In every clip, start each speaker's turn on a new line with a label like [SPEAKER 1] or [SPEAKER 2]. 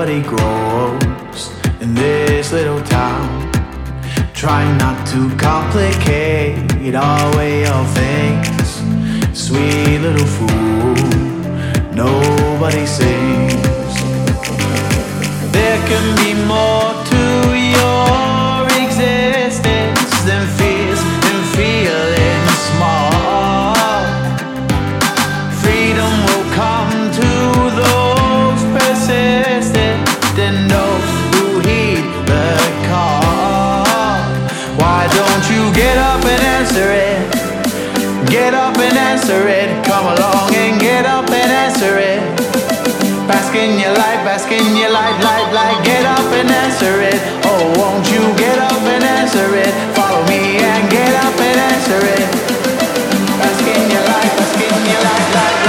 [SPEAKER 1] Nobody grows in this little town. Trying not to complicate our way of things. Sweet little fool, nobody sings. There can be more to your existence than fears and feeling small. Freedom will come to those persistent and those who heed the call. Why don't you get up and answer it? Get up and answer it. Come along and get up and answer it. Bask in your light, bask in your light. Get up and answer it. Oh, won't you get up and answer it? Follow me and get up and answer it. Bask in your light, bask in your light.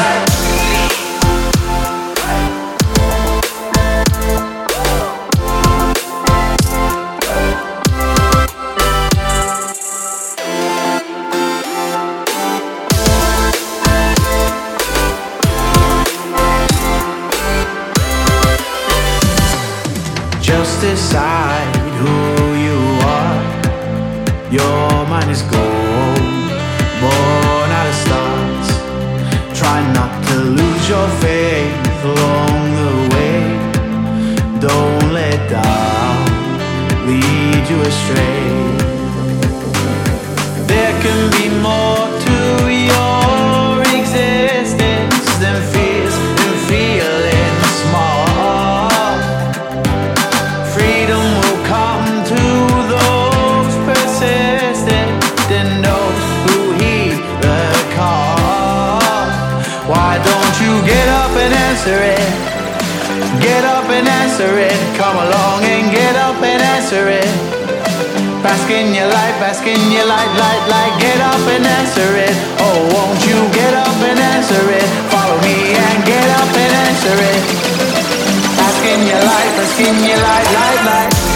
[SPEAKER 1] Just decide who you are. Your mind is gold, born out of stars. Try not to lose your faith along the way. Don't let doubt lead you astray. There can be more to your existence than fears and feeling small. Freedom will come to those persistent and those who heed the call. Why don't you get up and answer it? Get up and answer it. Come along and get up and answer it. Bask in your light, bask in your light. Get up and answer it. Oh, won't you get up and answer it? Follow me and get up and answer it. Bask in your light, bask in your light.